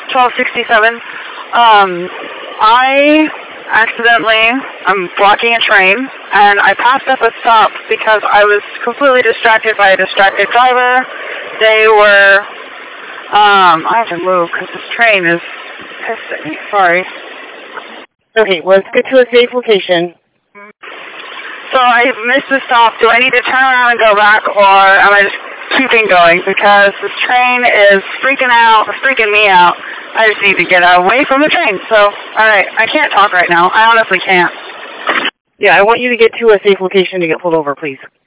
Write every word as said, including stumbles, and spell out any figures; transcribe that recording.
twelve sixty-seven. Um, I accidentally, I'm blocking a train, and I passed up a stop because I was completely distracted by a distracted driver. They were, um, I have to move because this train is pissing me. Sorry. Okay, let's get to a safe location. So I missed the stop. Do I need to turn around and go back, or am I just keeping going? Because this train is freaking out, freaking me out. I just need to get away from the train. So, alright, I can't talk right now. I honestly can't. Yeah, I want you to get to a safe location to get pulled over, please.